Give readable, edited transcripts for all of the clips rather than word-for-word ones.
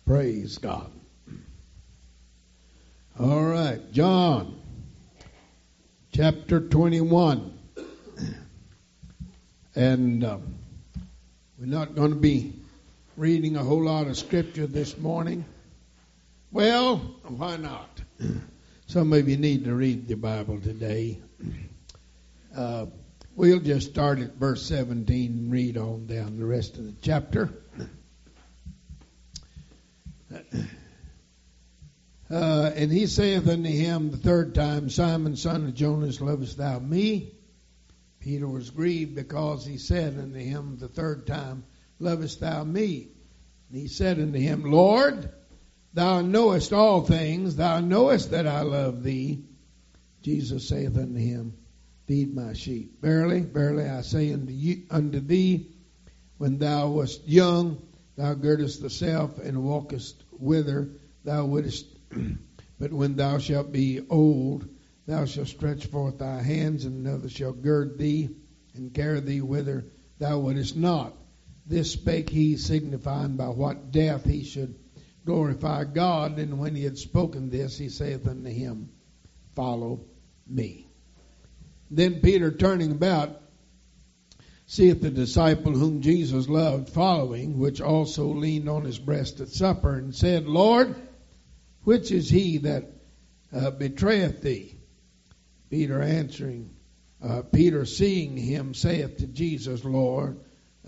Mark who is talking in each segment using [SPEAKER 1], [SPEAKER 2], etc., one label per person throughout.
[SPEAKER 1] Praise God. All right, John, chapter 21. And we're not going to be reading a whole lot of scripture this morning. Well, why not? Some of you need to read the Bible today. We'll just start at verse 17 and read on down the rest of the chapter. And he saith unto him the third time, Simon, son of Jonas, lovest thou me? Peter was grieved because he said unto him the third time, lovest thou me? And he said unto him, Lord, thou knowest all things, thou knowest that I love thee. Jesus saith unto him, feed my sheep. Verily, verily, I say unto thee, when thou wast young, thou girdest thyself and walkest whither thou wouldest. But when thou shalt be old, thou shalt stretch forth thy hands, and another shall gird thee and carry thee whither thou wouldest not. This spake he, signifying by what death he should glorify God. And when he had spoken this, he saith unto him, follow me. Then Peter, turning about, seeth the disciple whom Jesus loved following, which also leaned on his breast at supper, and said, Lord, which is he that betrayeth thee? Peter answering, Peter seeing him saith to Jesus, Lord,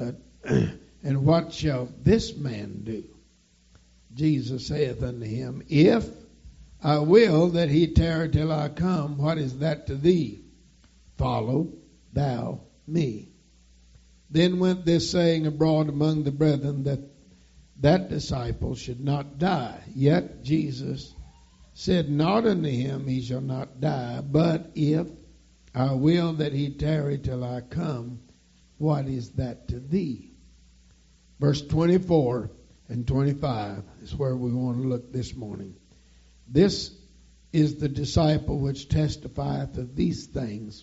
[SPEAKER 1] and what shall this man do? Jesus saith unto him, if I will that he tarry till I come, what is that to thee? Follow thou me. Then went this saying abroad among the brethren, that disciple should not die. Yet Jesus said not unto him, he shall not die, but if I will that he tarry till I come, what is that to thee? Verse 24 and 25 is where we want to look this morning. This is the disciple which testifieth of these things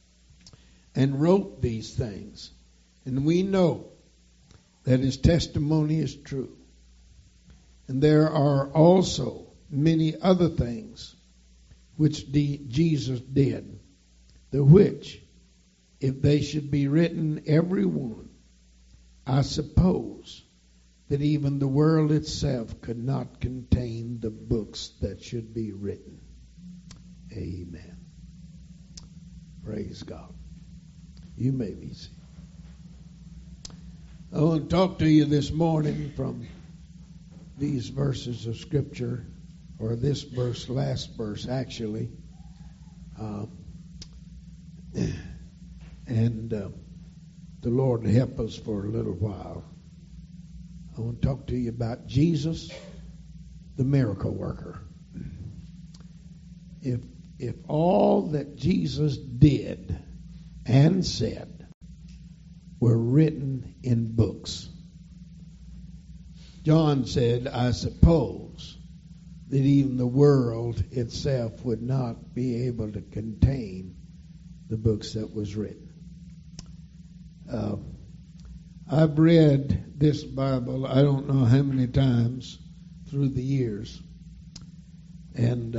[SPEAKER 1] and wrote these things. And we know that his testimony is true. And there are also many other things which Jesus did, the which, if they should be written every one, I suppose that even the world itself could not contain the books that should be written. Amen. Praise God. You may be seated. I want to talk to you this morning from these verses of Scripture, or this verse, last verse actually. And the Lord help us for a little while. I want to talk to you about Jesus, the miracle worker. If all that Jesus did and said were written in books, John said, I suppose that even the world itself would not be able to contain the books that was written. I've read this Bible, I don't know how many times through the years, and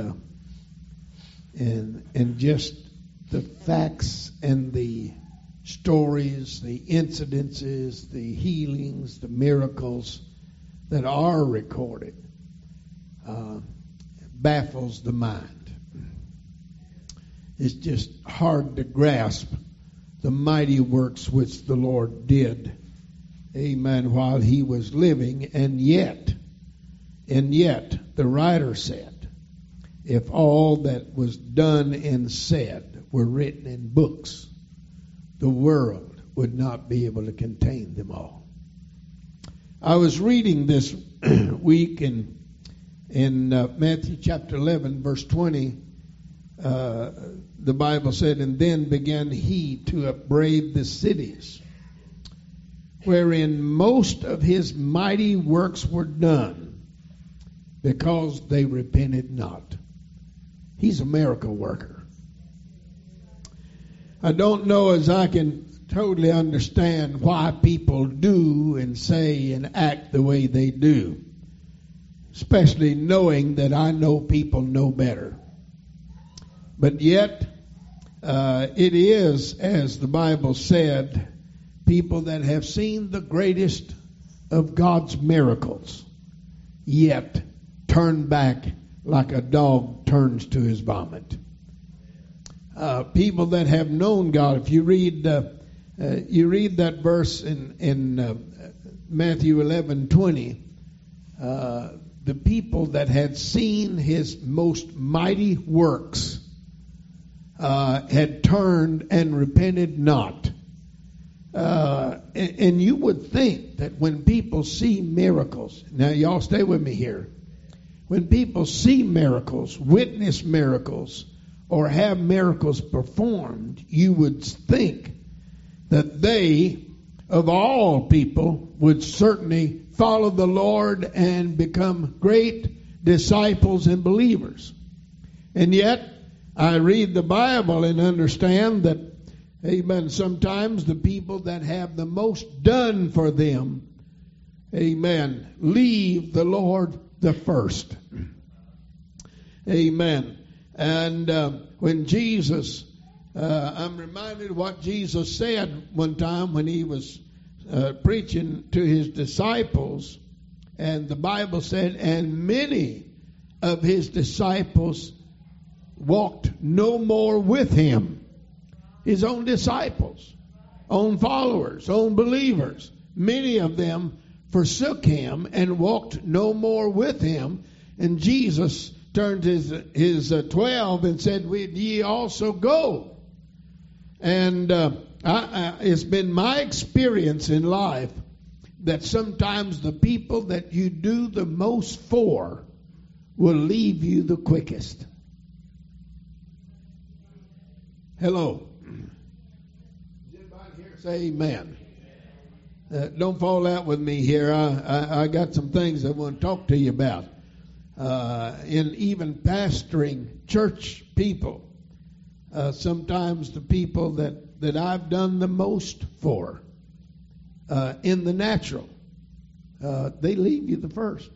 [SPEAKER 1] just the facts and the stories, the incidences, the healings, the miracles that are recorded baffles the mind. It's just hard to grasp the mighty works which the Lord did, amen, while he was living. And yet, the writer said, if all that was done and said were written in books, the world would not be able to contain them all. I was reading this week in Matthew chapter 11, verse 20. The Bible said, and then began he to upbraid the cities wherein most of his mighty works were done, because they repented not. He's a miracle worker. I don't know as I can totally understand why people do and say and act the way they do. especially knowing that I know people know better. But yet, it is, as the Bible said, people that have seen the greatest of God's miracles, yet turn back like a dog turns to his vomit. People that have known God. If you read that verse in Matthew 11:20, the people that had seen his most mighty works had turned and repented not. And you would think that when people see miracles, now y'all stay with me here. When people see miracles, witness miracles, or have miracles performed, you would think that they, of all people, would certainly follow the Lord and become great disciples and believers. And yet, I read the Bible and understand that, amen, sometimes the people that have the most done for them, amen, leave the Lord the first. Amen. And when Jesus, I'm reminded of what Jesus said one time when he was preaching to his disciples, and the Bible said, and many of his disciples walked no more with him. His own disciples, own followers, own believers, many of them forsook him and walked no more with him. And Jesus turned his 12 and said, "Will ye also go?" And it's been my experience in life that sometimes the people that you do the most for will leave you the quickest. Hello. Everybody here say amen. Don't fall out with me here. I got some things I want to talk to you about. In even pastoring church people, sometimes the people that I've done the most for in the natural, they leave you the first.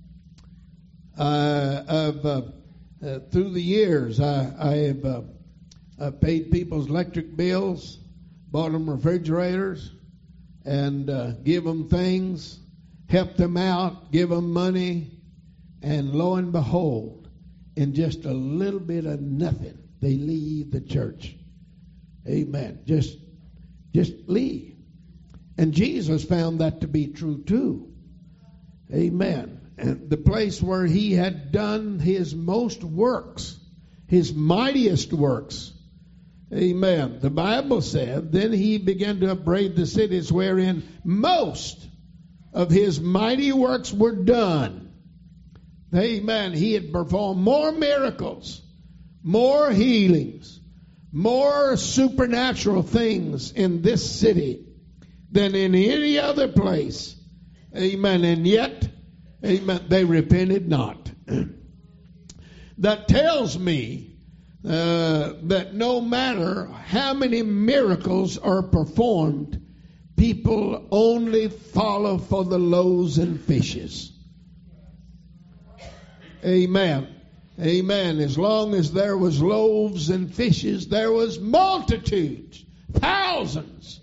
[SPEAKER 1] Through the years, I have paid people's electric bills, bought them refrigerators, and give them things, help them out, give them money, and lo and behold, in just a little bit of nothing, they leave the church. Amen. Just leave. And Jesus found that to be true too. Amen. And the place where he had done his most works, his mightiest works. Amen. The Bible said, then he began to upbraid the cities wherein most of his mighty works were done. Amen. He had performed more miracles, more healings, more supernatural things in this city than in any other place. Amen. And yet, amen, they repented not. That tells me that no matter how many miracles are performed, people only follow for the loaves and fishes. Amen. Amen. As long as there was loaves and fishes, there was multitudes, thousands.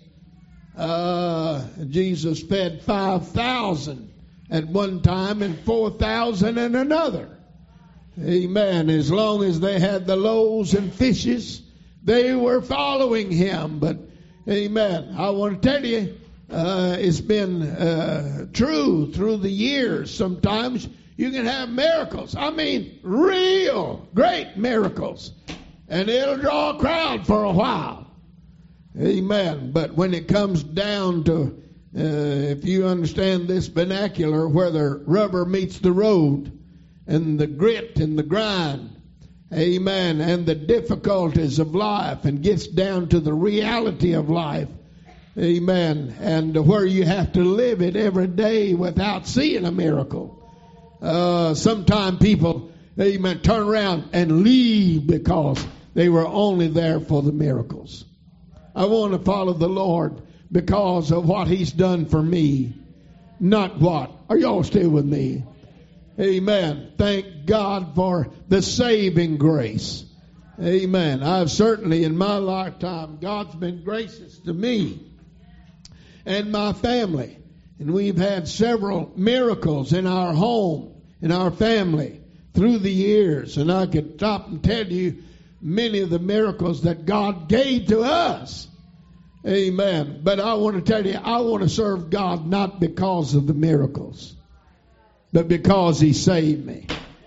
[SPEAKER 1] Jesus fed 5,000 at one time and 4,000 at another. Amen. As long as they had the loaves and fishes, they were following him. But, amen, I want to tell you, it's been true through the years. Sometimes you can have miracles. I mean, real great miracles. And it'll draw a crowd for a while. Amen. But when it comes down to, if you understand this vernacular, where the rubber meets the road, and the grit and the grind, amen, and the difficulties of life, and gets down to the reality of life, amen, and where you have to live it every day without seeing a miracle. Sometimes people, amen, turn around and leave because they were only there for the miracles. I want to follow the Lord because of what he's done for me, not what. Are y'all still with me? Amen. Thank God for the saving grace. Amen. I've certainly in my lifetime, God's been gracious to me and my family. And we've had several miracles in our home, in our family, through the years. And I could stop and tell you many of the miracles that God gave to us. Amen. But I want to tell you, I want to serve God not because of the miracles, but because He saved me.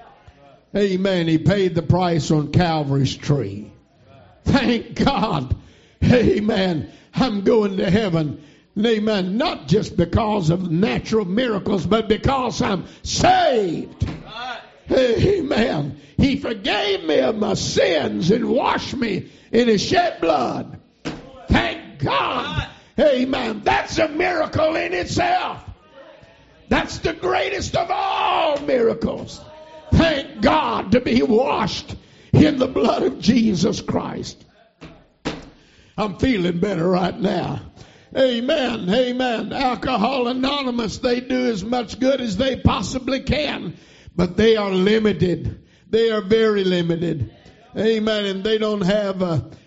[SPEAKER 1] Amen. He paid the price on Calvary's tree. Thank God. Amen. I'm going to heaven. Amen. Not just because of natural miracles, but because I'm saved. Amen. He forgave me of my sins and washed me in His shed blood. Thank God. Amen. That's a miracle in itself. That's the greatest of all miracles. Thank God to be washed in the blood of Jesus Christ. I'm feeling better right now. Amen. Amen. Alcohol Anonymous, they do as much good as they possibly can, but they are limited. They are very limited. Amen. And they don't have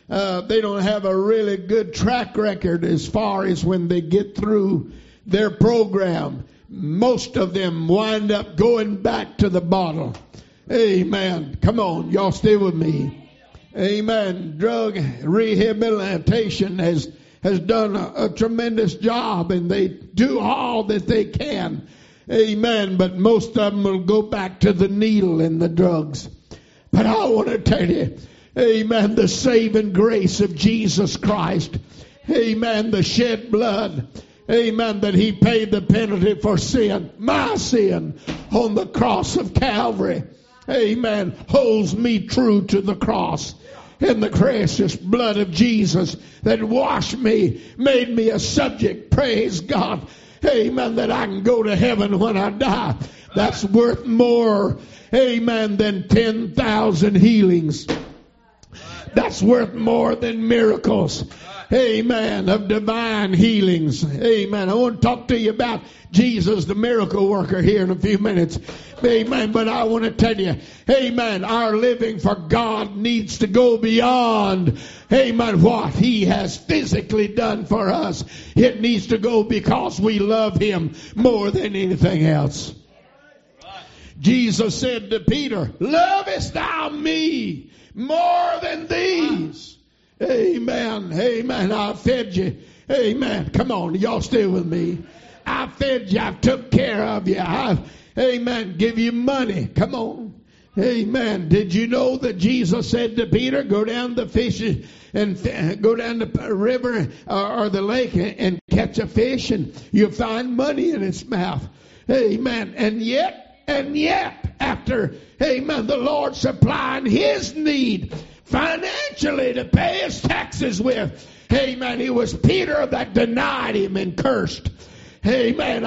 [SPEAKER 1] a really good track record as far as when they get through their program. Most of them wind up going back to the bottle. Amen. Come on, y'all stay with me. Amen. Drug rehabilitation has done a tremendous job, and they do all that they can. Amen. But most of them will go back to the needle and the drugs. But I want to tell you, amen, the saving grace of Jesus Christ. Amen. The shed blood. Amen. That He paid the penalty for sin, my sin, on the cross of Calvary. Amen. Holds me true to the cross. In the precious blood of Jesus that washed me, made me a subject. Praise God. Amen. That I can go to heaven when I die. That's worth more, amen, than 10,000 healings. That's worth more than miracles. Amen. Of divine healings. Amen. I want to talk to you about Jesus, the miracle worker, here in a few minutes. Amen. But I want to tell you, amen, our living for God needs to go beyond, amen, what He has physically done for us. It needs to go because we love Him more than anything else. Jesus said to Peter, lovest thou me more than these? Amen. Amen. I fed you. Amen. Come on. Y'all stay with me. I fed you. I took care of you. Amen. Give you money. Come on. Amen. Did you know that Jesus said to Peter, go down the fish and go down the river or the lake and catch a fish, and you'll find money in its mouth. Amen. And yet, after, amen, the Lord supplying His need financially to pay His taxes with, amen, it was Peter that denied Him and cursed. Amen.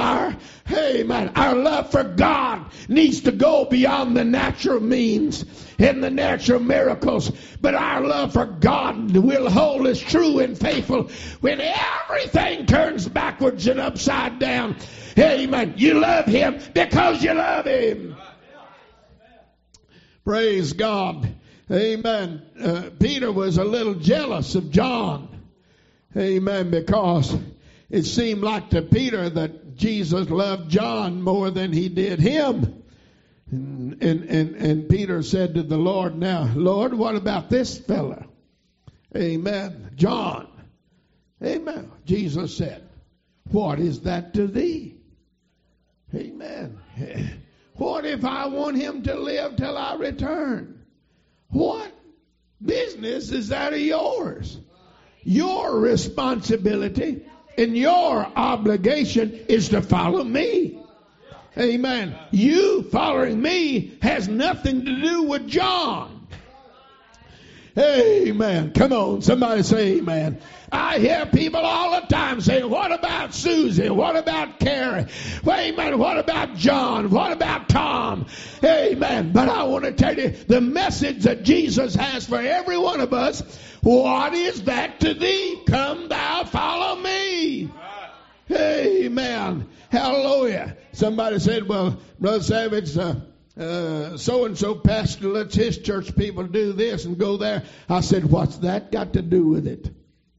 [SPEAKER 1] Our love for God needs to go beyond the natural means and the natural miracles. But our love for God will hold us true and faithful when everything turns backwards and upside down. Amen. You love Him because you love Him. Praise God. Amen. Peter was a little jealous of John. Amen. Because it seemed like to Peter that Jesus loved John more than He did him. And Peter said to the Lord, now, Lord, what about this fella? Amen. John. Amen. Jesus said, what is that to thee? Amen. What if I want him to live till I return? What business is that of yours? Your responsibility and your obligation is to follow me. Amen. You following me has nothing to do with John. Amen. Come on, somebody say amen. I hear people all the time saying, what about Susie? What about Carrie? Amen. What about John? What about Tom? Amen. But I want to tell you the message that Jesus has for every one of us. What is that to thee? Come thou follow me. Amen. Hallelujah. Somebody said, well, Brother Savage, so-and-so pastor lets his church people do this and go there. I said, what's that got to do with it?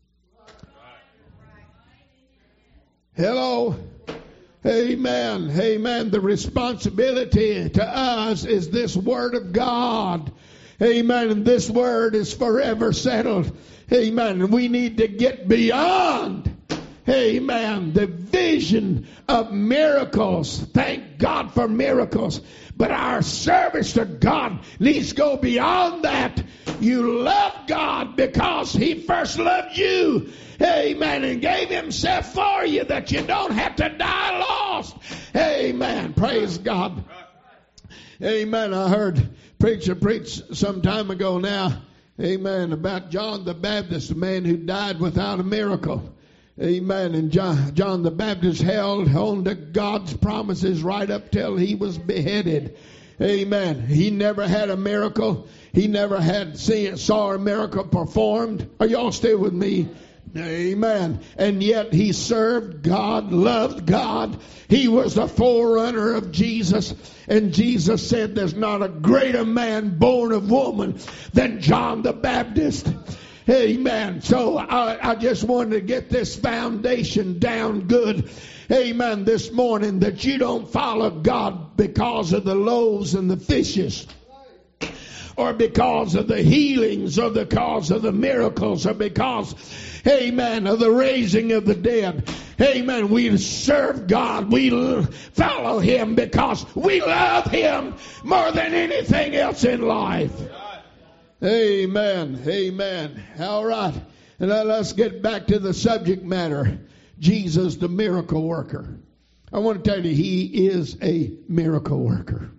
[SPEAKER 1] Hello. Amen. Amen. The responsibility to us is this word of God. Amen. And this word is forever settled. Amen. And we need to get beyond, amen, the vision of miracles. Thank God for miracles. But our service to God needs to go beyond that. You love God because He first loved you. Amen. And gave Himself for you that you don't have to die lost. Amen. Praise God. Amen. I heard preacher preach some time ago now. Amen. About John the Baptist, a man who died without a miracle. Amen. And John the Baptist held on to God's promises right up till he was beheaded. Amen. He never had a miracle. He never saw a miracle performed. Are y'all still with me? Amen. And yet he served God, loved God. He was the forerunner of Jesus. And Jesus said there's not a greater man born of woman than John the Baptist. Amen. So I just wanted to get this foundation down good. Amen. This morning, that you don't follow God because of the loaves and the fishes, or because of the healings, or because of the miracles, or because, amen, of the raising of the dead. Amen. We serve God. We follow Him because we love Him more than anything else in life. Amen. Amen. All right. And now let's get back to the subject matter. Jesus, the miracle worker. I want to tell you, He is a miracle worker.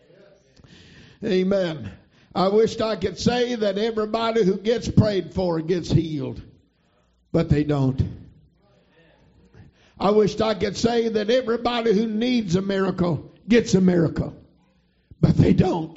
[SPEAKER 1] Amen. I wished I could say that everybody who gets prayed for gets healed, but they don't. I wished I could say that everybody who needs a miracle gets a miracle, but they don't.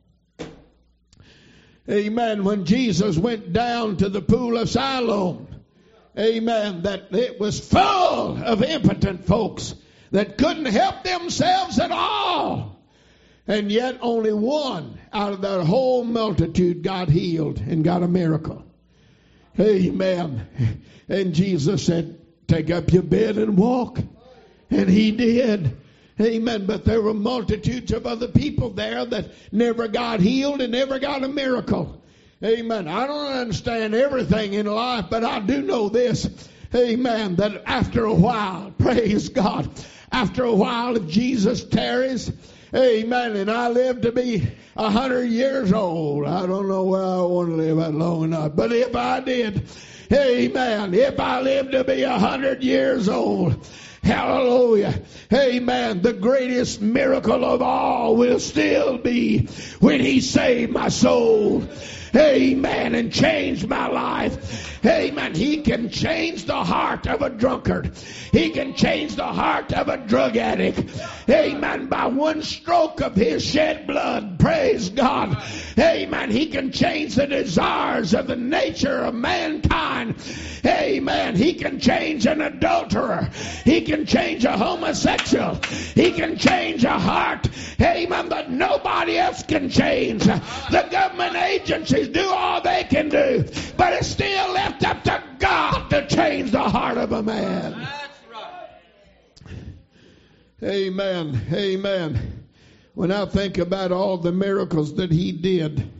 [SPEAKER 1] Amen. When Jesus went down to the pool of Siloam, amen, that it was full of impotent folks that couldn't help themselves at all. And yet only one out of that whole multitude got healed and got a miracle. Amen. And Jesus said, take up your bed and walk. And he did. Amen. But there were multitudes of other people there that never got healed and never got a miracle. Amen. I don't understand everything in life, but I do know this. Amen. That after a while, praise God, after a while, if Jesus tarries, amen, and I live to be 100 years old, I don't know where I want to live that long enough, but if I did, amen, if I live to be 100 years old, hallelujah, amen, the greatest miracle of all will still be when He saved my soul. Amen. And changed my life. Amen. He can change the heart of a drunkard. He can change the heart of a drug addict. Amen. By one stroke of His shed blood. Praise God. Amen. He can change the desires of the nature of mankind. Amen. He can change an adulterer. He can change a homosexual. He can change a heart. Amen. But nobody else can change. The government agencies do all they can do, but it's still left up to God to change the heart of a man. That's right. Amen. Amen. When I think about all the miracles that He did,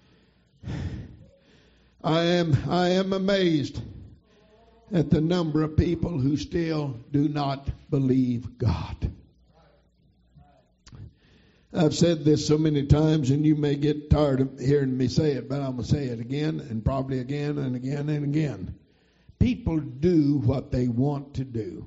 [SPEAKER 1] I am amazed at the number of people who still do not believe God. I've said this so many times, and you may get tired of hearing me say it, but I'm going to say it again, and probably again and again and again. People do what they want to do.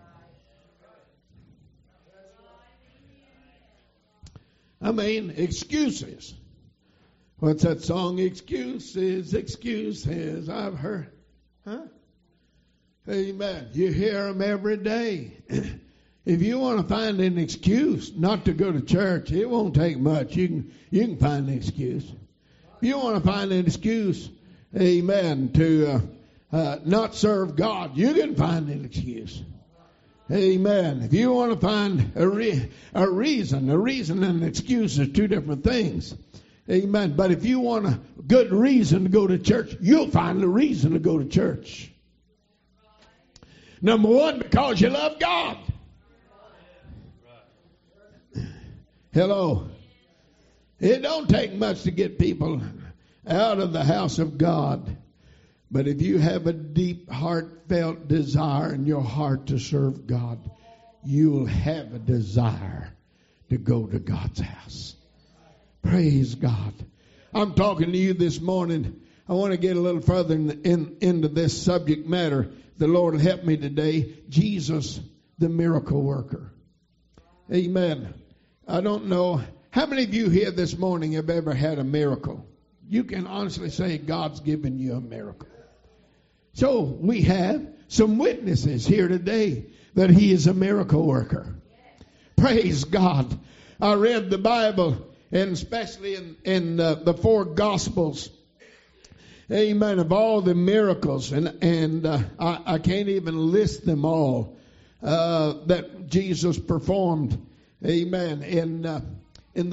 [SPEAKER 1] I mean, excuses. What's that song? Excuses, excuses. I've heard. Huh? Amen. You hear them every day. If you want to find an excuse not to go to church, it won't take much. You can find an excuse. If you want to find an excuse, amen, to not serve God, you can find an excuse. Amen. If you want to find a reason and an excuse are two different things. Amen. But if you want a good reason to go to church, you'll find a reason to go to church. Number one, because you love God. Hello. It don't take much to get people out of the house of God. But if you have a deep, heartfelt desire in your heart to serve God, you'll have a desire to go to God's house. Praise God. I'm talking to you this morning. I want to get a little further into this subject matter. The Lord will help me today. Jesus, the miracle worker. Amen. I don't know. How many of you here this morning have ever had a miracle? You can honestly say God's given you a miracle. So we have some witnesses here today that He is a miracle worker. Praise God. I read the Bible, and especially in the four Gospels. Amen. Of all the miracles, and I can't even list them all that Jesus performed. Amen. In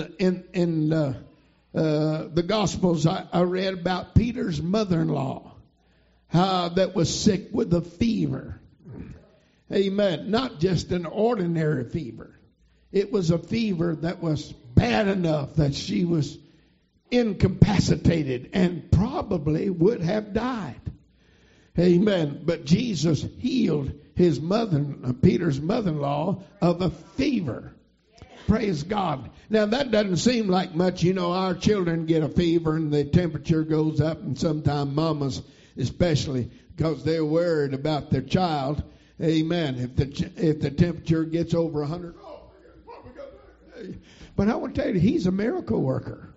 [SPEAKER 1] the Gospels, I read about Peter's mother-in-law. That was sick with a fever. Amen. Not just an ordinary fever. It was a fever that was bad enough that she was incapacitated and probably would have died. Amen. But Jesus healed his Peter's mother-in-law of a fever. Praise God. Now that doesn't seem like much. You know, our children get a fever and the temperature goes up, and sometimes mamas especially, because they're worried about their child. Amen. If the temperature gets over 100, but I want to tell you, He's a miracle worker.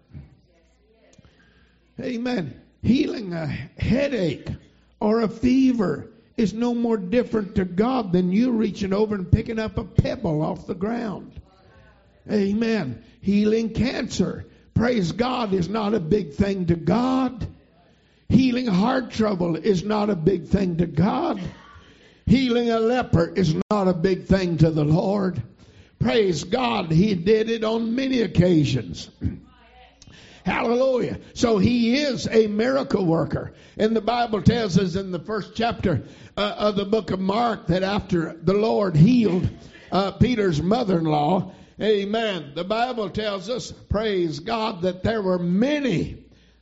[SPEAKER 1] Amen. Healing a headache or a fever is no more different to God than you reaching over and picking up a pebble off the ground. Amen. Healing cancer, praise God, is not a big thing to God. Healing heart trouble is not a big thing to God. Healing a leper is not a big thing to the Lord. Praise God, He did it on many occasions. Hallelujah. So He is a miracle worker. And the Bible tells us in the first chapter of the book of Mark that after the Lord healed Peter's mother-in-law, amen, the Bible tells us, praise God, that there were many,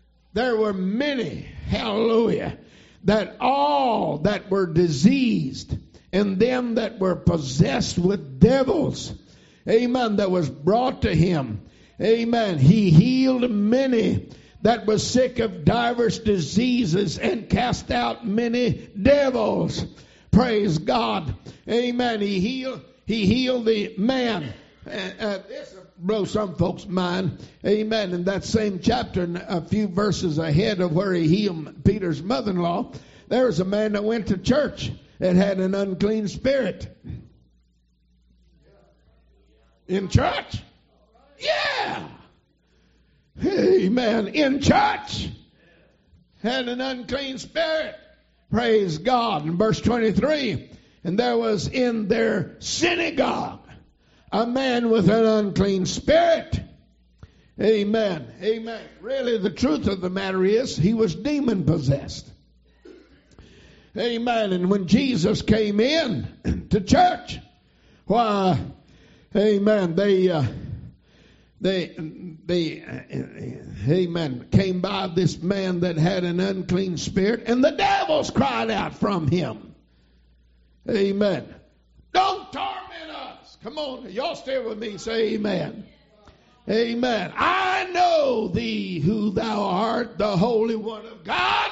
[SPEAKER 1] hallelujah, that all that were diseased and them that were possessed with devils, amen, that was brought to Him. Amen. He healed many that was sick of diverse diseases and cast out many devils. Praise God. Amen. He healed the man. This will blow some folks' mind. Amen. In that same chapter, a few verses ahead of where He healed Peter's mother-in-law, there was a man that went to church that had an unclean spirit. In church? Yeah. Amen. In church. Had an unclean spirit. Praise God. In verse 23, and there was in their synagogue a man with an unclean spirit. Amen. Amen. Really, the truth of the matter is he was demon possessed. Amen. And when Jesus came in to church, why, amen, they amen, came by this man that had an unclean spirit, and the devils cried out from him. Amen. Don't torment us. Come on, y'all stay with me. Say amen. Amen. I know thee who thou art, the Holy One of God.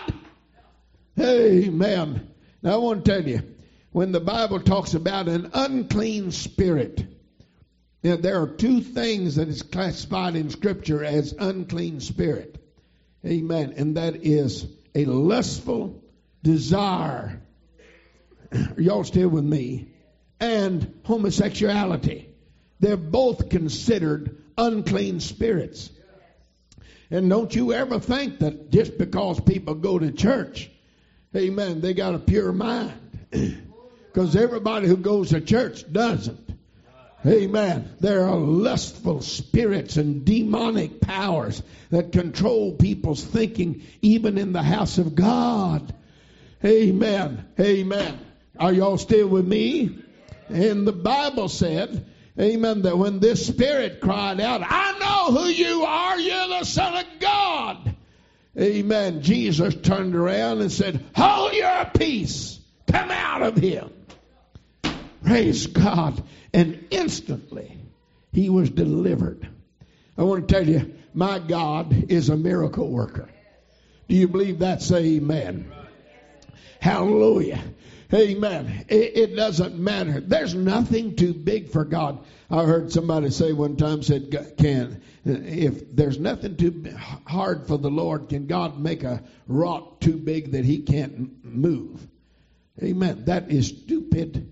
[SPEAKER 1] Amen. Now I want to tell you, when the Bible talks about an unclean spirit, now, there are two things that is classified in Scripture as unclean spirit. Amen. And that is a lustful desire. Are y'all still with me? And homosexuality. They're both considered unclean spirits. And don't you ever think that just because people go to church, amen, they got a pure mind. Because everybody who goes to church doesn't. Amen. There are lustful spirits and demonic powers that control people's thinking, even in the house of God. Amen. Amen. Are y'all still with me? And the Bible said, amen, that when this spirit cried out, I know who you are, you're the Son of God. Amen. Jesus turned around and said, hold your peace. Come out of him. Praise God. And instantly he was delivered. I want to tell you, my God is a miracle worker. Do you believe that? Say amen. Hallelujah. Amen. It doesn't matter. There's nothing too big for God. I heard somebody say one time, said, if there's nothing too hard for the Lord, can God make a rock too big that he can't move? Amen. That is stupid.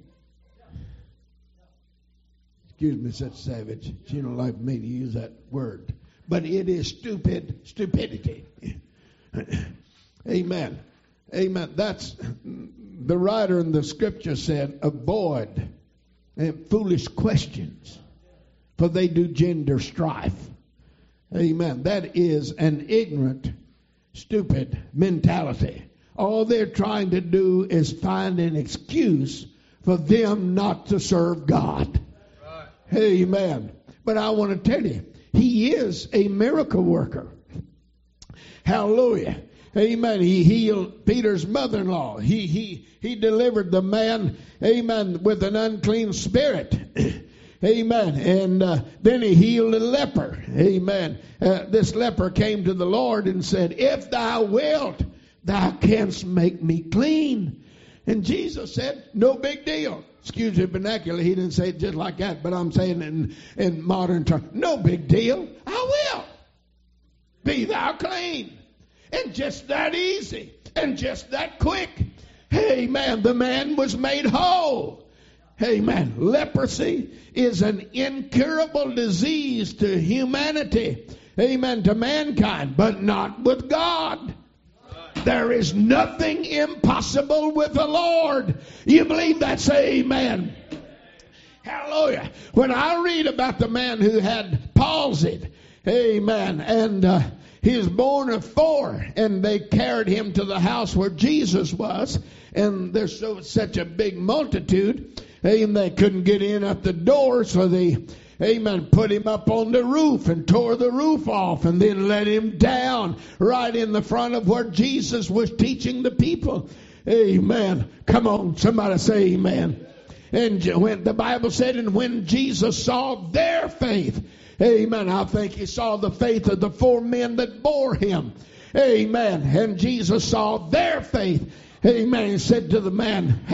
[SPEAKER 1] Excuse me, such savage. She don't like me to use that word. But it is stupidity. Amen. Amen. That's the writer in the scripture said, avoid foolish questions, for they do gender strife. Amen. That is an ignorant, stupid mentality. All they're trying to do is find an excuse for them not to serve God. Amen. But I want to tell you, he is a miracle worker. Hallelujah. Amen. He healed Peter's mother-in-law. He delivered the man, amen, with an unclean spirit. Amen. And then he healed a leper. Amen. This leper came to the Lord and said, if thou wilt, thou canst make me clean. And Jesus said, no big deal. Excuse the vernacular, he didn't say it just like that, but I'm saying in modern terms, no big deal. I will. Be thou clean. And just that easy. And just that quick. Amen. The man was made whole. Amen. Leprosy is an incurable disease to humanity. Amen. To mankind, but not with God. There is nothing impossible with the Lord. You believe that? Say amen. Hallelujah. When I read about the man who had palsy, amen, and he was born of 4, and they carried him to the house where Jesus was, and there's such a big multitude, and they couldn't get in at the door, so they, amen, put him up on the roof and tore the roof off and then let him down right in the front of where Jesus was teaching the people. Amen. Come on, somebody say amen. And when the Bible said, and when Jesus saw their faith, amen, I think he saw the faith of the 4 men that bore him. Amen. And Jesus saw their faith. Amen. He said to the man,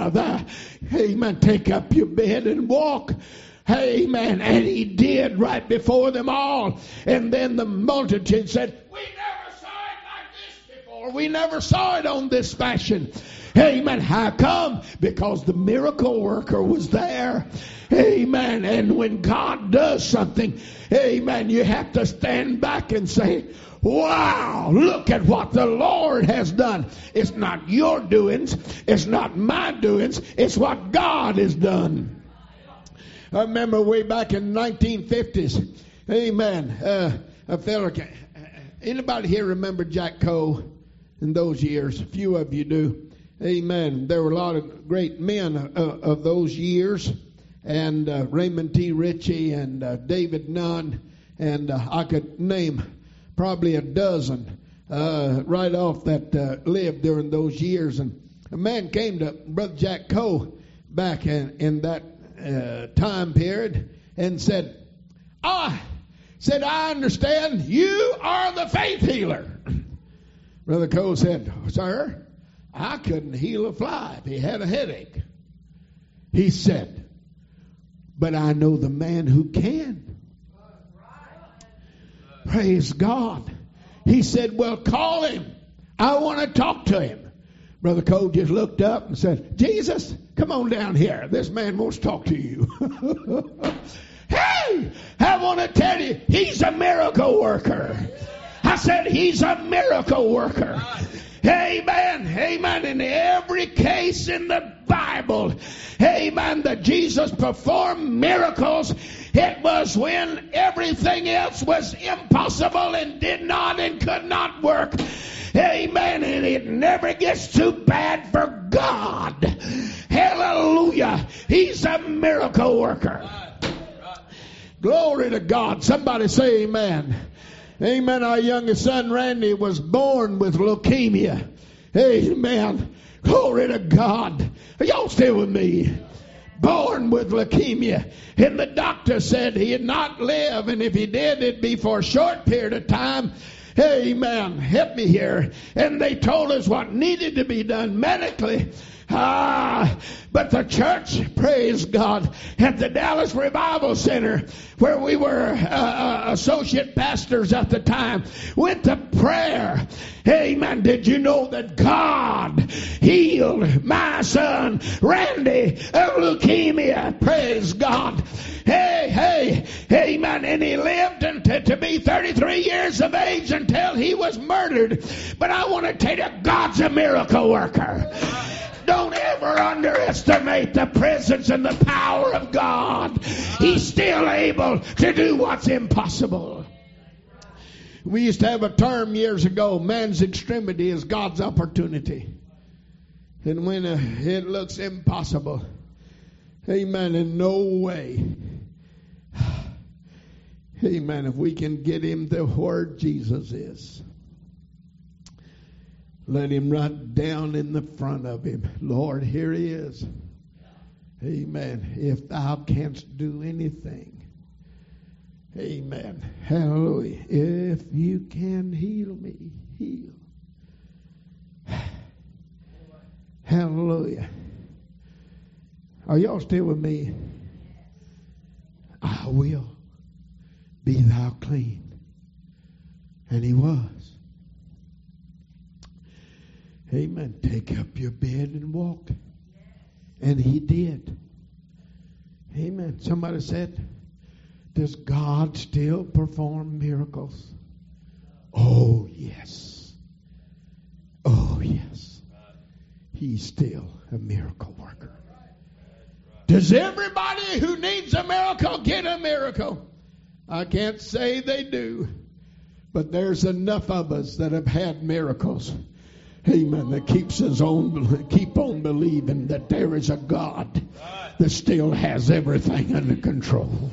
[SPEAKER 1] amen, take up your bed and walk. Amen. And he did right before them all. And then the multitude said, we never saw it like this before. We never saw it on this fashion. Amen. How come? Because the miracle worker was there. Amen. And when God does something, amen, you have to stand back and say, wow, look at what the Lord has done. It's not your doings. It's not my doings. It's what God has done. I remember way back in the 1950s, amen, a fella, anybody here remember Jack Coe in those years? A few of you do. Amen. There were a lot of great men of those years, and Raymond T. Ritchie and David Nunn, and I could name probably a dozen right off that lived during those years. And a man came to Brother Jack Coe back in that time period and said, I understand you are the faith healer. Brother Coe said, sir, I couldn't heal a fly if he had a headache. He said, but I know the man who can. Praise God. He said, well, call him. I want to talk to him. Brother Coe just looked up and said, Jesus, come on down here. This man wants to talk to you. Hey, I want to tell you, he's a miracle worker. I said, he's a miracle worker. Amen. Amen. In every case in the Bible, amen, that Jesus performed miracles, it was when everything else was impossible and did not and could not work. Amen. And it never gets too bad for God. Hallelujah. He's a miracle worker. Glory to God. Somebody say amen. Amen. Our youngest son, Randy, was born with leukemia. Amen. Glory to God. Are y'all still with me? Born with leukemia. And the doctor said he'd not live. And if he did, it'd be for a short period of time. Amen. Help me here. And they told us what needed to be done medically. But the church, praise God, at the Dallas Revival Center, where we were associate pastors at the time, went to prayer. Amen. Did you know that God healed my son Randy of leukemia? Praise God. Hey, amen. And he lived to be 33 years of age until he was murdered. But I want to tell you, God's a miracle worker. Don't ever underestimate the presence and the power of God. He's still able to do what's impossible. We used to have a term years ago, man's extremity is God's opportunity. And when it looks impossible, amen, in no way, amen, if we can get him to where Jesus is, let him right down in the front of him. Lord, here he is. Amen. If thou canst do anything. Amen. Hallelujah. If you can heal me, heal. Hallelujah. Are y'all still with me? I will be thou clean. And he was. Amen. Take up your bed and walk. And he did. Amen. Somebody said, does God still perform miracles? Oh, yes. Oh, yes. He's still a miracle worker. Does everybody who needs a miracle get a miracle? I can't say they do. But there's enough of us that have had miracles. Amen. That keeps us keep on believing that there is a God that still has everything under control.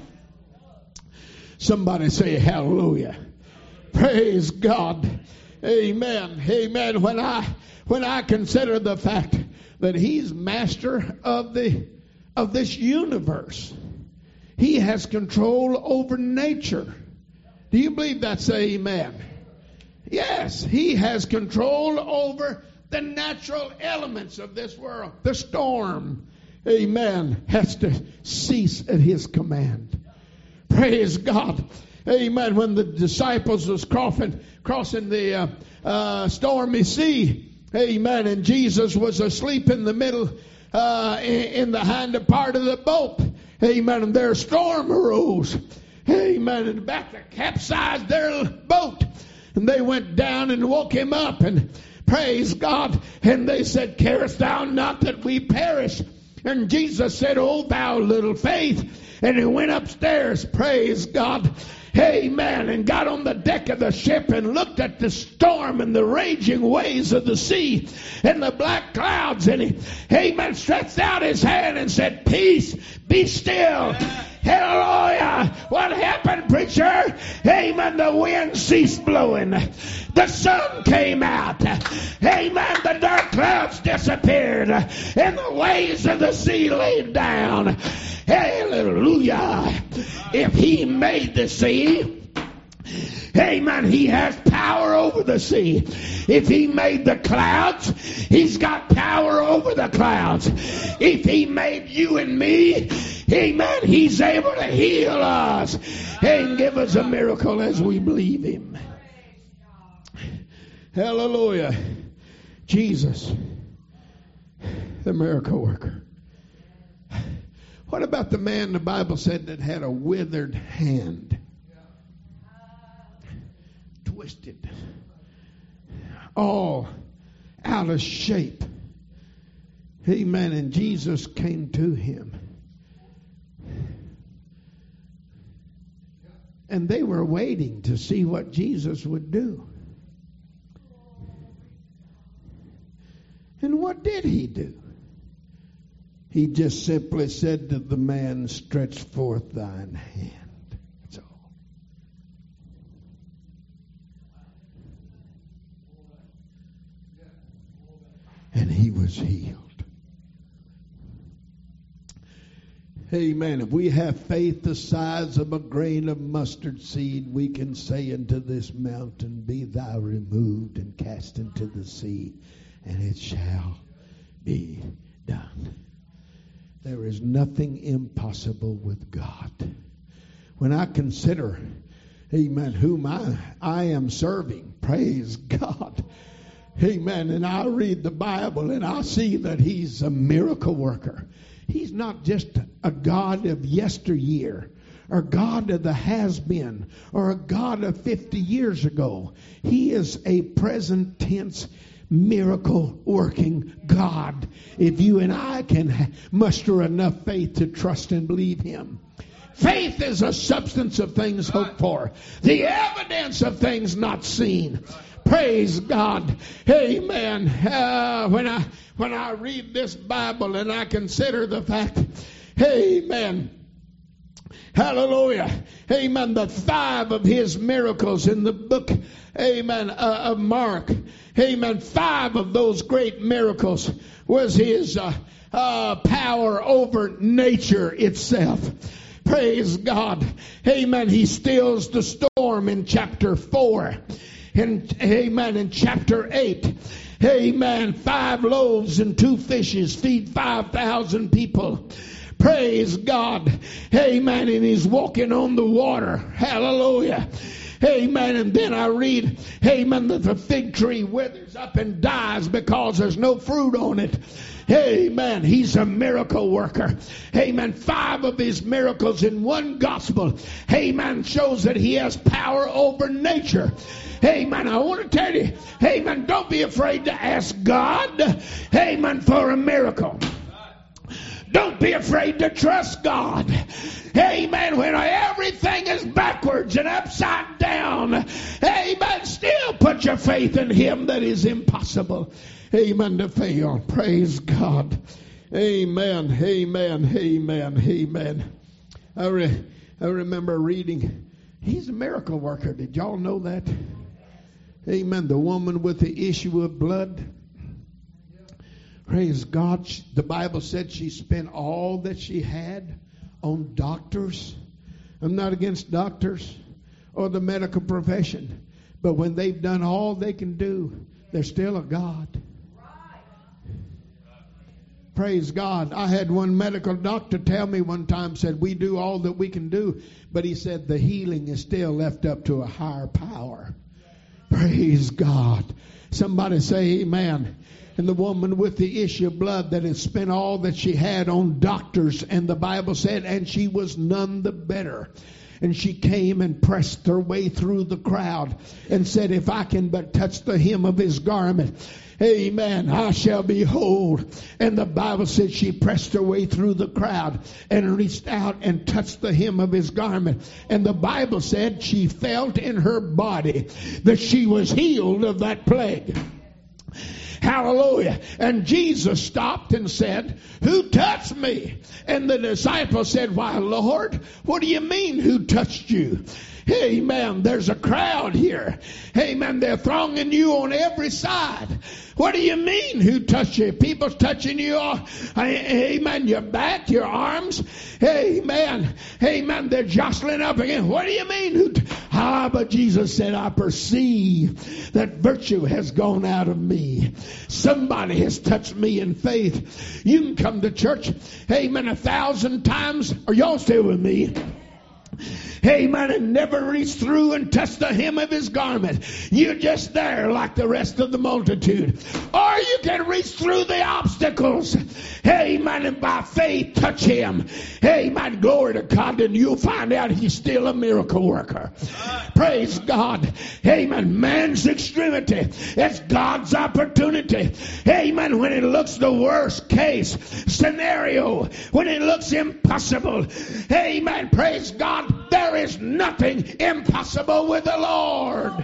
[SPEAKER 1] Somebody say hallelujah. Praise God. Amen. Amen. When I consider the fact that he's master of this universe, he has control over nature. Do you believe that? Say amen. Yes, he has control over the natural elements of this world. The storm, amen, has to cease at his command. Praise God. Amen. When the disciples was crossing the stormy sea, amen, and Jesus was asleep in the middle, in the hinder part of the boat, amen, and their storm arose, amen, and about to capsize their boat. And they went down and woke him up, and praise God. And they said, carest thou not that we perish? And Jesus said, oh, thou little faith. And he went upstairs, praise God. Amen. And got on the deck of the ship and looked at the storm and the raging waves of the sea and the black clouds. And he, amen, stretched out his hand and said, peace, be still. Hallelujah. What happened, preacher? Amen. The wind ceased blowing. The sun came out. Amen. The dark clouds disappeared. And the waves of the sea laid down. Hallelujah. If he made the sea, amen, he has power over the sea. If he made the clouds, he's got power over the clouds. If he made you and me, amen, he's able to heal us and give us a miracle as we believe him. Hallelujah. Jesus, the miracle worker. What about the man the Bible said that had a withered hand? Twisted. all out of shape. Amen. And Jesus came to him. And they were waiting to see what Jesus would do. And what did he do? He just simply said to the man, stretch forth thine hand. That's all. And he was healed. Amen. If we have faith the size of a grain of mustard seed, we can say unto this mountain, be thou removed and cast into the sea, and it shall be done. There is nothing impossible with God. When I consider, amen, whom I am serving, praise God, amen, and I read the Bible and I see that he's a miracle worker. He's not just a God of yesteryear or God of the has-been or a God of 50 years ago. He is a present tense miracle working God. If you and I can muster enough faith to trust and believe him. Faith is a substance of things hoped for, the evidence of things not seen. Praise God. Amen. When I read this Bible and I consider the fact, amen, hallelujah, amen, the 5 of his miracles in the book, amen, of Mark, amen, 5 of those great miracles was his power over nature itself. Praise God. Amen. He stills the storm in chapter 4. And amen, in chapter 8, amen, 5 loaves and 2 fishes feed 5,000 people. Praise God. Amen. And he's walking on the water. Hallelujah. Amen. And then I read, amen, that the fig tree withers up and dies because there's no fruit on it. Amen. He's a miracle worker. Amen. 5 of his miracles in one gospel, amen, shows that he has power over nature. Amen. I want to tell you, amen, don't be afraid to ask God, amen, for a miracle. Don't be afraid to trust God. Amen. When everything is backwards and upside down, amen, still put your faith in him that is impossible. Amen, to fail. Praise God. Amen, amen, amen, amen. I remember reading, he's a miracle worker. Did y'all know that? Amen. The woman with the issue of blood. Praise God. The Bible said she spent all that she had on doctors. I'm not against doctors or the medical profession. But when they've done all they can do, there's still a God. Praise God. I had one medical doctor tell me one time, said, we do all that we can do. But he said the healing is still left up to a higher power. Praise God. Somebody say amen. And the woman with the issue of blood that had spent all that she had on doctors, and the Bible said, and she was none the better. And she came and pressed her way through the crowd and said, if I can but touch the hem of his garment, amen, I shall be whole. And the Bible said she pressed her way through the crowd and reached out and touched the hem of his garment. And the Bible said she felt in her body that she was healed of that plague. Hallelujah. And Jesus stopped and said, who touched me? And the disciple said, why, Lord, what do you mean who touched you? Amen. There's a crowd here. Amen. They're thronging you on every side. What do you mean who touched you? People's touching you. Amen. Your back, your arms. Amen. Amen. They're jostling up again. What do you mean? But Jesus said, I perceive that virtue has gone out of me. Somebody has touched me in faith. You can come to church, amen, 1,000 times. Are y'all still with me? amen, and never reach through and touch the hem of his garment. You're just there like the rest of the multitude. Or you can reach through the obstacles, amen, and by faith touch him. Amen. Glory to God. And you'll find out he's still a miracle worker. Praise God. Amen. Man's extremity is God's opportunity. Amen. When it looks the worst case scenario, when it looks impossible, amen. Praise God. There is nothing impossible with the Lord.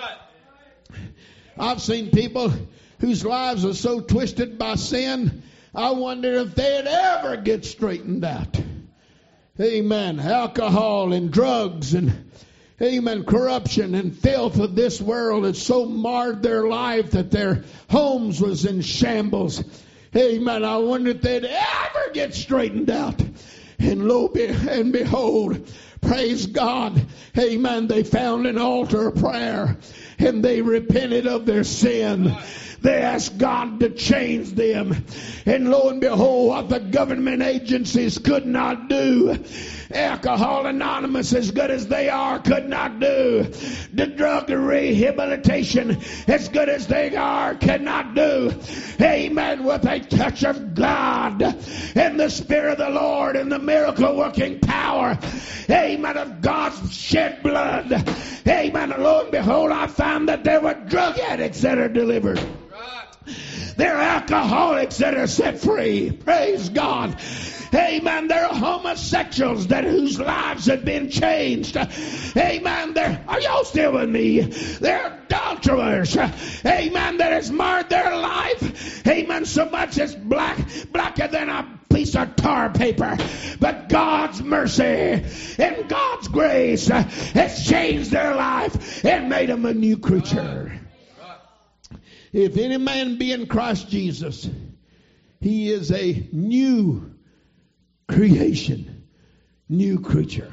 [SPEAKER 1] I've seen people whose lives are so twisted by sin, I wonder if they'd ever get straightened out. Amen. Alcohol and drugs and, amen, corruption and filth of this world had so marred their life that their homes was in shambles. Amen. I wonder if they'd ever get straightened out. And lo and behold, praise God, amen, they found an altar of prayer and they repented of their sin. They asked God to change them. And lo and behold, what the government agencies could not do, Alcohol Anonymous, as good as they are, could not do. The drug rehabilitation, as good as they are, cannot do. Amen. With a touch of God and the Spirit of the Lord and the miracle working power, amen, of God's shed blood. Amen. And lo and behold, I found that there were drug addicts that are delivered. There are alcoholics that are set free. Praise God. Amen. There are homosexuals whose lives have been changed. Amen. Are y'all still with me? There are adulterers. Amen. That has marred their life. Amen. So much as blacker than a piece of tar paper. But God's mercy and God's grace has changed their life and made them a new creature. If any man be in Christ Jesus, he is a new creation, new creature.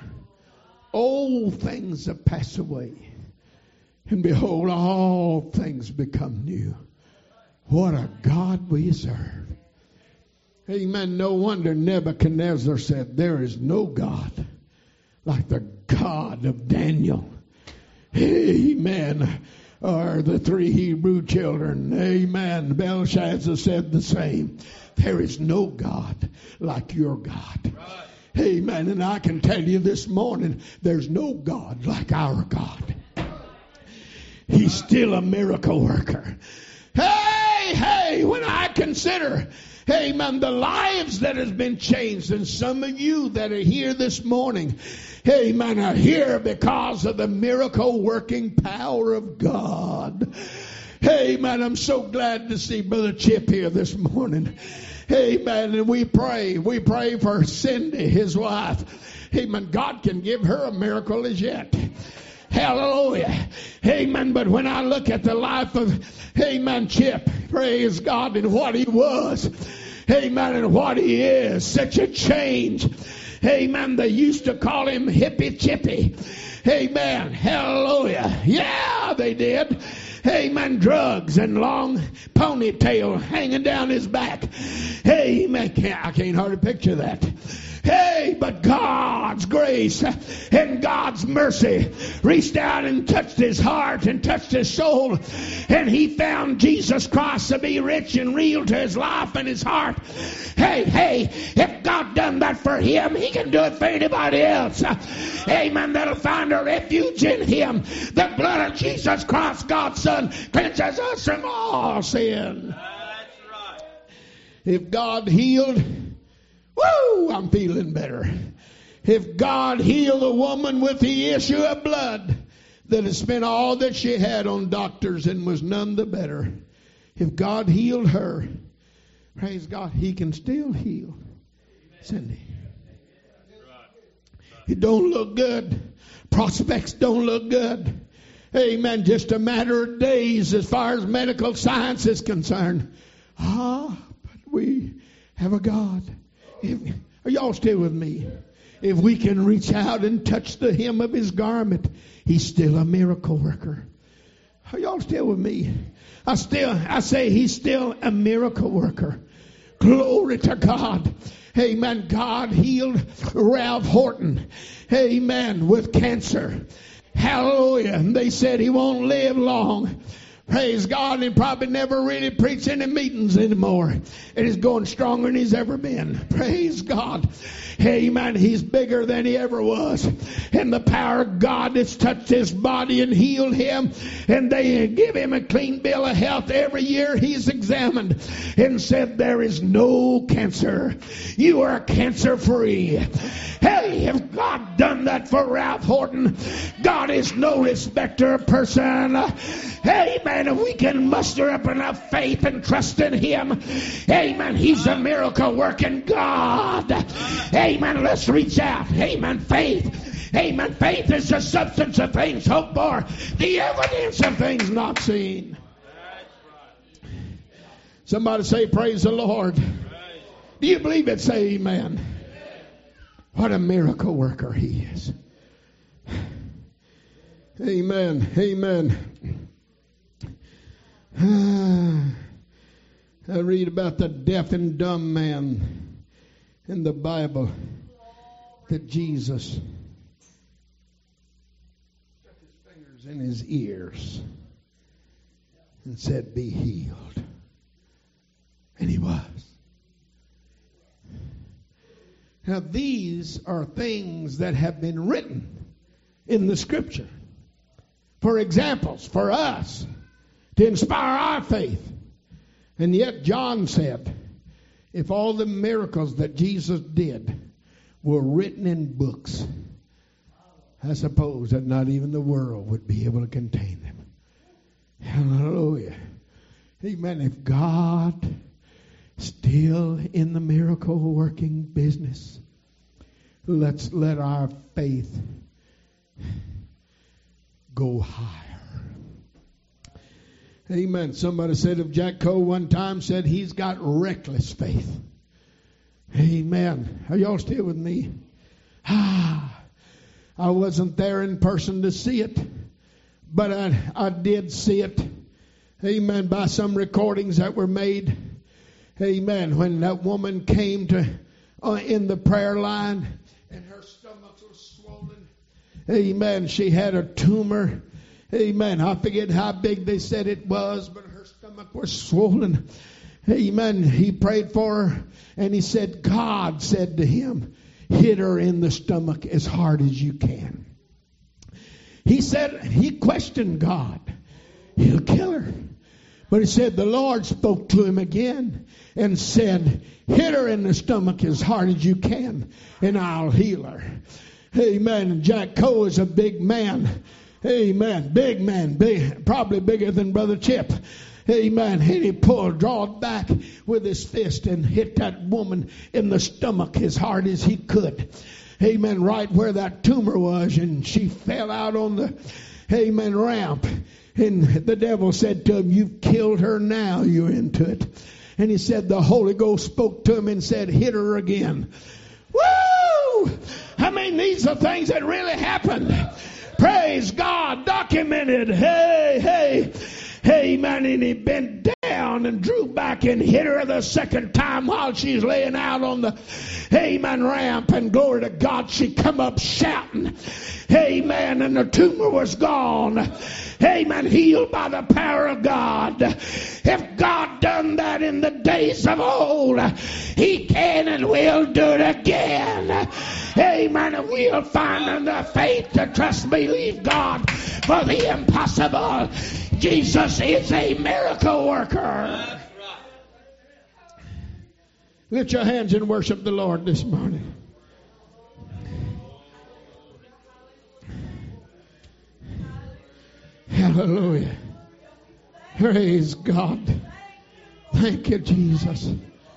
[SPEAKER 1] Old things have passed away, and behold, all things become new. What a God we serve. Amen. No wonder Nebuchadnezzar said, there is no God like the God of Daniel. Amen. Or the three Hebrew children. Amen. Belshazzar said the same. There is no God like your God. Right. Amen. And I can tell you this morning, there's no God like our God. He's still a miracle worker. Hey, when I consider, amen, the lives that has been changed, and some of you that are here this morning, amen, are here because of the miracle working power of God. Amen. I'm so glad to see Brother Chip here this morning. Amen. And we pray for Cindy, his wife. Amen. God can give her a miracle as yet. Hallelujah. Amen. But when I look at the life of, amen, Chip, praise God, and what he was, amen, and what he is, such a change. Amen. They used to call him Hippie Chippy. Amen. Hallelujah. Yeah, they did. Amen. Drugs and long ponytail hanging down his back. Amen. I can't hardly picture that. Hey, but God's grace and God's mercy reached out and touched his heart and touched his soul. And he found Jesus Christ to be rich and real to his life and his heart. Hey, if God done that for him, he can do it for anybody else. Amen. That'll find a refuge in him. The blood of Jesus Christ, God's Son, cleanses us from all sin. That's right. If God healed, woo, I'm feeling better. If God healed a woman with the issue of blood that had spent all that she had on doctors and was none the better, if God healed her, praise God, he can still heal Cindy. It don't look good. Prospects don't look good. Amen. Just a matter of days as far as medical science is concerned. But we have a God. Are y'all still with me? If we can reach out and touch the hem of his garment, he's still a miracle worker. Are y'all still with me? I say he's still a miracle worker. Glory to God. Amen. God healed Ralph Horton. Amen. With cancer. Hallelujah. And they said he won't live long. Praise God. And he probably never really preached any meetings anymore. And he's going stronger than he's ever been. Praise God. Amen. He's bigger than he ever was. And the power of God that's touched his body and healed him. And they give him a clean bill of health every year. He's examined and said there is no cancer. You are cancer free. Hey, if God done that for Ralph Horton, God is no respecter of person. Amen. If we can muster up enough faith and trust in him, amen, he's a miracle working God. Amen. Let's reach out. Amen. Faith. Amen. Faith is the substance of things hoped for, the evidence of things not seen. Somebody say, praise the Lord. Do you believe it? Say amen. What a miracle worker he is. Amen. Amen. I read about the deaf and dumb man in the Bible that Jesus stuck his fingers in his ears and said, be healed. And he was. Now these are things that have been written in the scripture for examples for us to inspire our faith. And yet John said, if all the miracles that Jesus did were written in books, I suppose that not even the world would be able to contain them. Hallelujah. Amen. If God still in the miracle working business, let's let our faith go higher. Amen. Somebody said of Jack Coe one time, said he's got reckless faith. Amen. Are y'all still with me? I wasn't there in person to see it, but I did see it. Amen. By some recordings that were made. Amen. When that woman came to in the prayer line and her stomach was swollen. Amen. She had a tumor. Amen. I forget how big they said it was, but her stomach was swollen. Amen. He prayed for her and he said, God said to him, hit her in the stomach as hard as you can. He said, he questioned God. He'll kill her. But he said the Lord spoke to him again and said, hit her in the stomach as hard as you can and I'll heal her. Amen. Jack Coe is a big man. Amen. Big man. Big, probably bigger than Brother Chip. Amen. And he drawed back with his fist and hit that woman in the stomach as hard as he could. Amen. Right where that tumor was. And she fell out on the, amen, ramp. And the devil said to him, you've killed her, now you're into it. And he said the Holy Ghost spoke to him and said, hit her again. Woo! I mean, these are things that really happened. Praise God, documented. Hey, amen. And he bent down and drew back and hit her the second time while she's laying out on the, amen, ramp. And glory to God, she come up shouting. Amen. And the tumor was gone. Amen. Healed by the power of God. If God done that in the days of old, he can and will do it again. Amen. And we'll find enough faith to trust, believe God for the impossible. Jesus is a miracle worker. Lift your hands and worship the Lord this morning. Hallelujah. Praise God. Thank you, Jesus.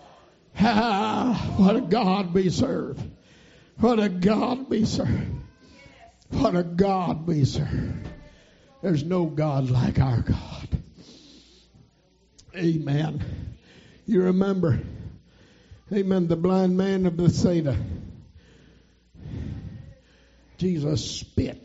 [SPEAKER 1] What a God we serve. What a God we serve. What a God we serve. There's no God like our God. Amen. You remember, amen, the blind man of Bethsaida. Jesus spit.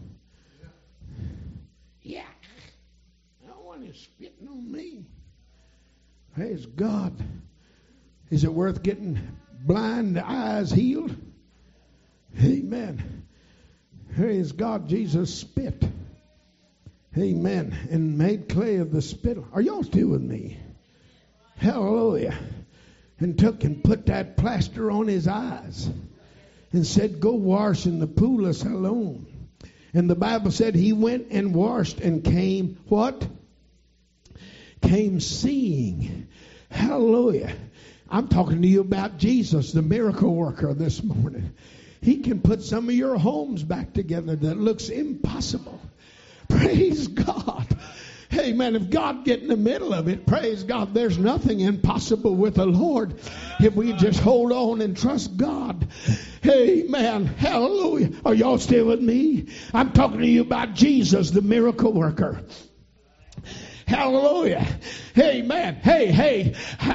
[SPEAKER 1] Yeah. No one is spitting on me. Praise God. Is it worth getting blind eyes healed? Amen. Praise God. Jesus spit. Amen. And made clay of the spittle. Are y'all still with me? Hallelujah. And took and put that plaster on his eyes and said, go wash in the pool of Siloam. And the Bible said he went and washed and came what? Came seeing. Hallelujah. I'm talking to you about Jesus, the miracle worker, this morning. He can put some of your homes back together that looks impossible. Praise God. Amen. If God get in the middle of it, praise God, there's nothing impossible with the Lord if we just hold on and trust God. Amen. Hallelujah. Are y'all still with me? I'm talking to you about Jesus, the miracle worker. Hallelujah. Amen. Hey.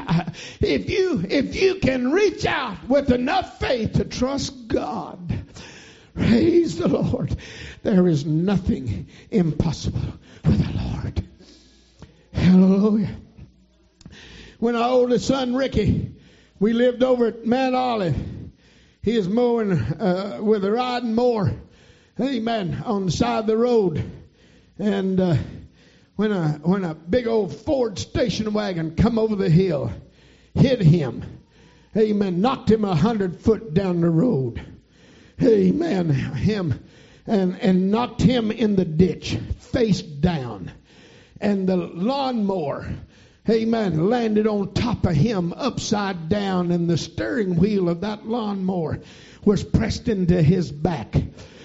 [SPEAKER 1] If you can reach out with enough faith to trust God, praise the Lord, there is nothing impossible with the Lord. Hallelujah. When our oldest son, Ricky, we lived over at Mount Olive. He is mowing with a riding mower, amen, on the side of the road. And when a big old Ford station wagon come over the hill, hit him, amen, knocked him 100 foot down the road, amen, and knocked him in the ditch, face down. And the lawnmower, amen, landed on top of him upside down, and the steering wheel of that lawnmower was pressed into his back.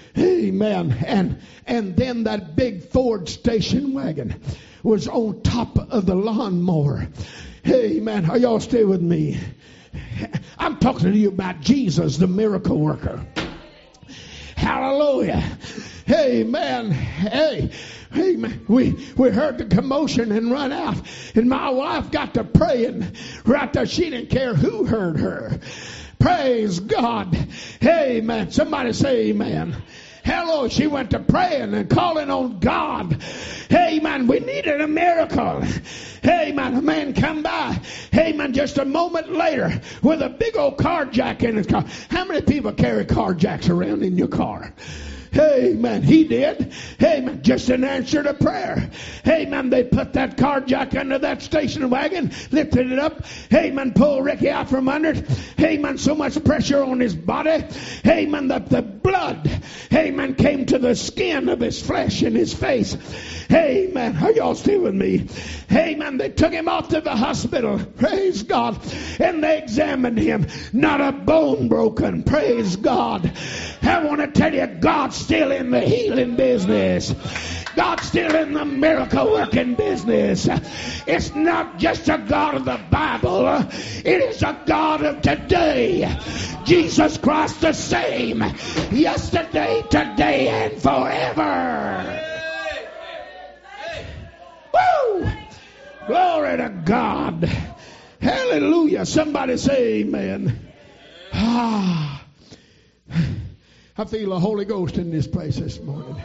[SPEAKER 1] Amen. And then that big Ford station wagon was on top of the lawnmower. Amen. Are y'all stay with me? I'm talking to you about Jesus, the miracle worker. Hallelujah. Amen. Hey. Amen. We heard the commotion and run out. And my wife got to praying right there. She didn't care who heard her. Praise God. Amen. Somebody say amen. Hello, she went to praying and calling on God. Amen. We needed a miracle. Amen. A man come by. Amen. Just a moment later with a big old car jack in his car. How many people carry car jacks around in your car? Amen. He did. Amen. Just an answer to prayer. Amen. They put that car jack under that station wagon, lifted it up. Amen. Pulled Ricky out from under it. Amen. So much pressure on his body. Amen. The blood, amen, came to the skin of his flesh and his face. Amen. Are y'all still with me? Amen. They took him off to the hospital. Praise God. And they examined him. Not a bone broken. Praise God. I want to tell you, God's still in the healing business. God's still in the miracle working business. It's not just a God of the Bible. It is a God of today. Jesus Christ the same. Yesterday, today, and forever. Woo! Glory to God. Hallelujah. Somebody say amen. I feel the Holy Ghost in this place this morning.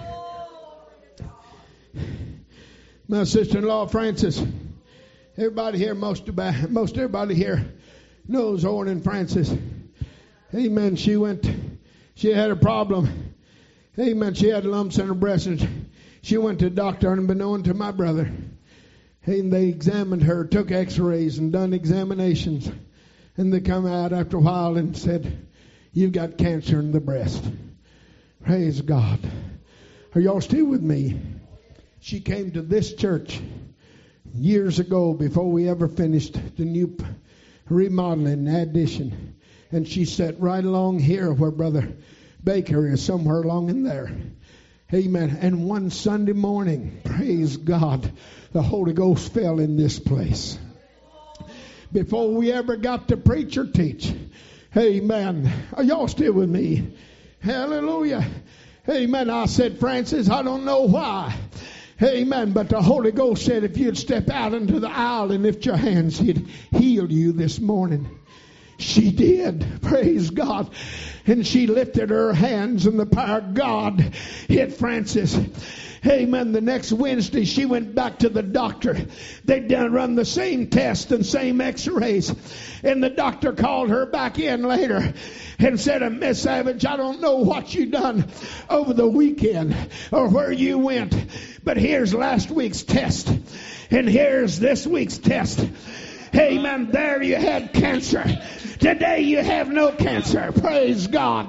[SPEAKER 1] My sister-in-law, Frances, everybody here, most everybody here knows Orrin and Frances. Amen. She had a problem. Amen. She had lumps in her breast, and she went to the doctor, unbeknown to my brother. And they examined her, took x-rays and done examinations. And they come out after a while and said, you've got cancer in the breast. Praise God. Are y'all still with me? She came to this church years ago before we ever finished the new remodeling addition. And she sat right along here where Brother Baker is, somewhere along in there. Amen. And one Sunday morning, praise God, the Holy Ghost fell in this place. Before we ever got to preach or teach. Amen. Are y'all still with me? Hallelujah. Amen. I said, Frances, I don't know why. Amen. But the Holy Ghost said if you'd step out into the aisle and lift your hands, he'd heal you this morning. She did. Praise God. And she lifted her hands, and the power of God hit Frances. Amen. The next Wednesday, she went back to the doctor. They'd run the same test and same x-rays. And the doctor called her back in later and said, Miss Savage, I don't know what you done over the weekend or where you went, but here's last week's test. And here's this week's test. Amen. There you had cancer. Today you have no cancer. Praise God.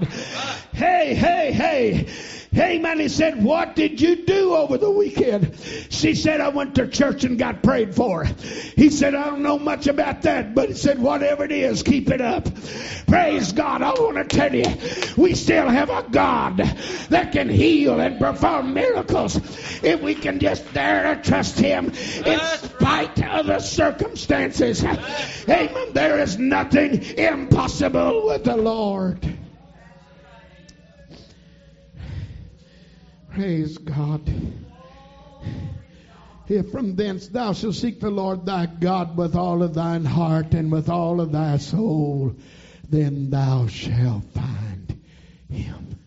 [SPEAKER 1] Hey. Amen. He said, what did you do over the weekend? She said, I went to church and got prayed for. He said, I don't know much about that, but he said, whatever it is, keep it up. Praise God. I want to tell you, we still have a God that can heal and perform miracles if we can just dare to trust Him in spite of the circumstances. Amen. There is nothing impossible with the Lord. Praise God. If from thence thou shalt seek the Lord thy God with all of thine heart and with all of thy soul, then thou shalt find Him.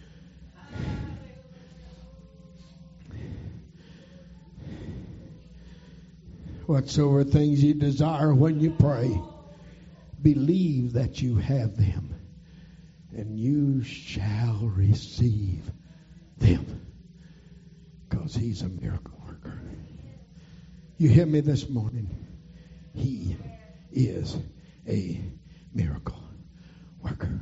[SPEAKER 1] Whatsoever things you desire when you pray, believe that you have them, and you shall receive them. Because He's a miracle worker. You hear me this morning? He is a miracle worker.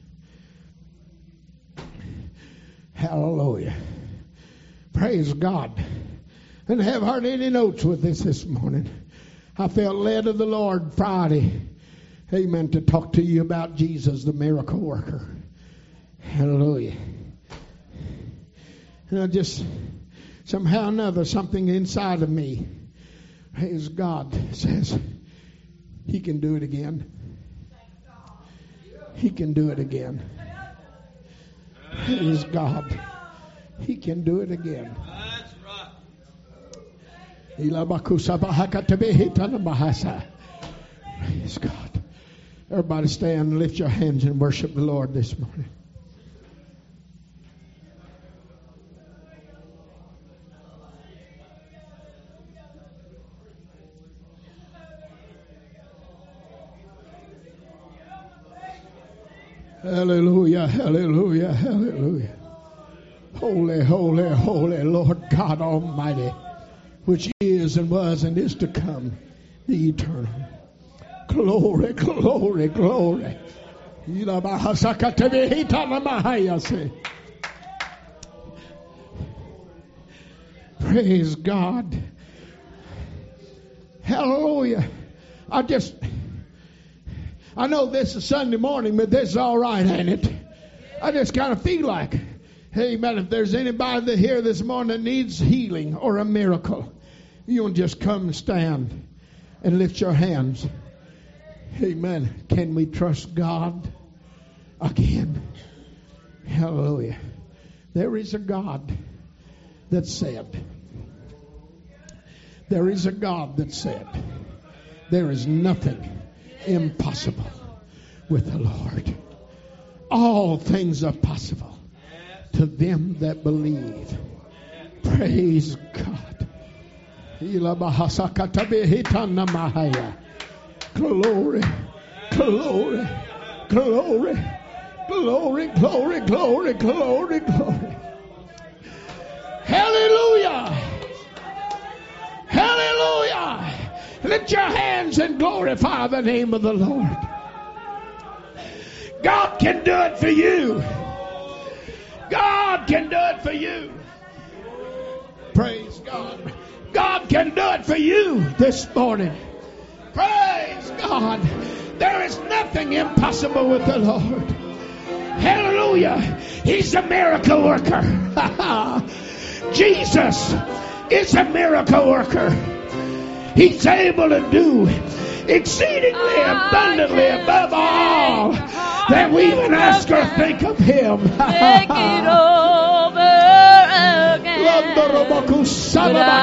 [SPEAKER 1] Hallelujah. Praise God. I didn't have hardly any notes with this morning. I felt led of the Lord Friday, amen, to talk to you about Jesus, the miracle worker. Hallelujah. And I just, somehow or another, something inside of me, praise God, says, He can do it again. He can do it again. Praise God. He can do it again. Praise God. Everybody stand and lift your hands and worship the Lord this morning. Hallelujah, hallelujah, hallelujah. Holy, holy, holy Lord God Almighty, which is and was and is to come, the eternal. Glory, glory, glory. Praise God. Hallelujah. I know this is Sunday morning, but this is all right, ain't it? I just kind of feel like, amen, if there's anybody here this morning that needs healing or a miracle, you want to just come and stand and lift your hands. Amen. Can we trust God again? Hallelujah. There is a God that said, there is a God that said, there is nothing impossible with the Lord. All things are possible to them that believe. Praise God. Glory, glory, glory, glory, glory, glory, glory, glory. Hallelujah. Hallelujah. Lift your hands and glorify the name of the Lord. God can do it for you. God can do it for you. Praise God. God can do it for you this morning. Praise God. There is nothing impossible with the Lord. Hallelujah. He's a miracle worker. Jesus is a miracle worker. He's able to do exceedingly abundantly above all that we even ask or think of Him.
[SPEAKER 2] Take it over again. But